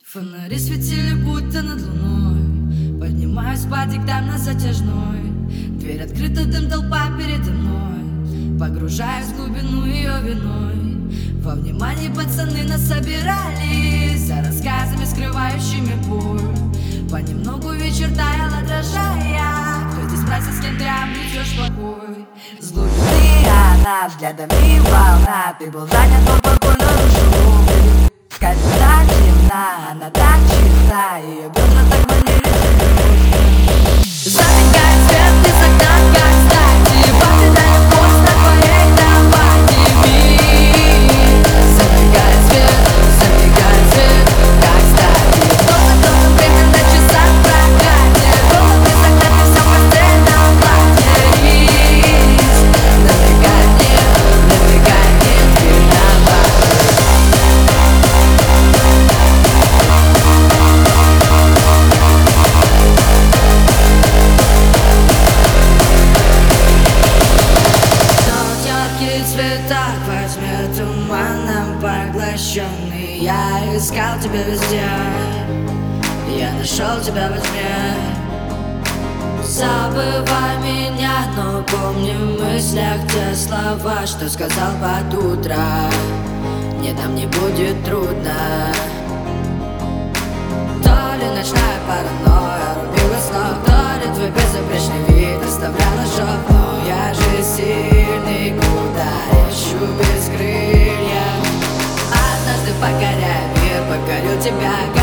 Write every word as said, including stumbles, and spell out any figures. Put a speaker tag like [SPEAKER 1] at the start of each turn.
[SPEAKER 1] Фонари светили будто над луной. Поднимаюсь по диктам на затяжной. Дверь открыта, дым, толпа передо мной. Погружаюсь в глубину ее виной. Во внимании пацаны нас собирались, за рассказами, скрывающими боль. Понемногу вечер таял, отражая, кто здесь мразь, с кем ты обретешь покой.
[SPEAKER 2] С глубины она взглядами волна. Ты был занят, но покойно ушел. В кольца темна, она так чиста, ее бедра так манили.
[SPEAKER 1] Забегает свет из окна, как кстати, покидая пост на твоей кровати. Миг. Забегает свет, забегает свет, как кстати. Кто-то, кто-то время на часах прокатит. Голод из окна, ты все в постельном платье. Рис. Набегает нет, набегает нет, виноват. Цветах возьмет туманом поглощенный. Я искал тебя везде, я нашел тебя во тьме. Забывай меня, но помни в мыслях те слова, что сказал под утро. Мне там не будет трудно. То ли ночная паранойя рубила с ног, то ли твой безупречный вид оставлял ожог. Но я же сильный, куда ищу без крылья. Однажды покоряя мир, покорю тебя.